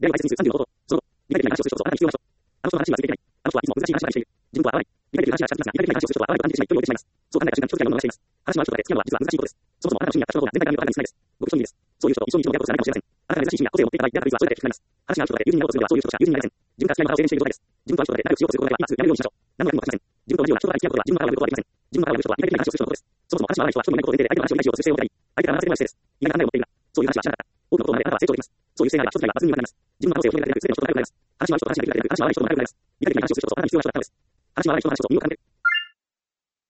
であるに30のこと、その、理解的な話をする人と、あなたに必要な人。あの人の話にはついていない。あの人はいつも難しい話ばかりしている。自分とは合わない。理解的な話や親切な理解的な話をする人は合わないことにしてしまい、距離を置いてしまいます。そう考えた瞬間、一つの疑問を逃しています。話のある人とで付き合うのは実は難しいことです。そもそもあなたの趣味や価値観が全体的に分かるに少ないです。ごく一人です。そういう人と一緒に生きることじゃないかもしれません。あなたが珍しい趣味や個性を持っていた場合、あなたの率はそれだけ低くなります。話がある人とで友人になろうとするのはそういう人としか友人になれません。自分から付き合いの場を制限している状態です。自分とある人とで仲良くしようとすることが今すぐやめるようにしましょう。何の役にも立ちません。自分と同じような人と付き合うことは自分から学ぶことはできません。自分から学ぶ人は理解的な話をする人のことです。そもそも話の合わない人は人のいないことを前提で相手の話を理解しようとする姿勢を持っていたり、相手から学ばせてもらう姿勢です。意外な考えを持っているが、そういう話は知らなかった。多くのことを学んであなたは成長できます。そういう姿勢があれば一つには抜群に良くなります。自分の可能性を広げられるすべての人と仲良くなります。話のある人と話ができるだけでなく、話の合わない人と仲良くなります。理解的な話をする人とあなたに必要な人と仲良くなります。話の合わない人と話を身を絡めて